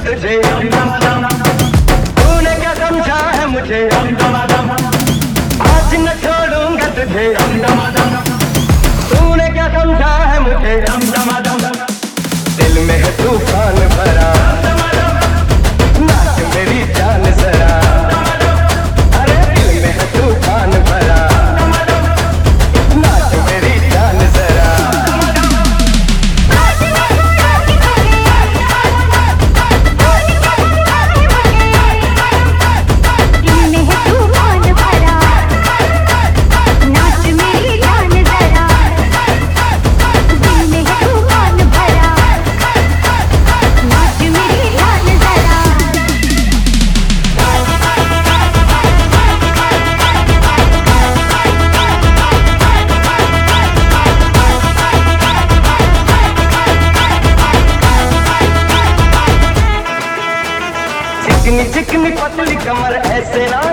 तुझे, तूने क्या समझा है मुझे, आज न छोड़ूंगा तुझे, तूने क्या समझा है मुझे, दिल में है तूफान भरा, नाच मेरी जान जरा, अरे दिल में है तूफान भरा, नाच मेरी जान जरा। चिकनी चिकनी पतली कमर ऐसे ना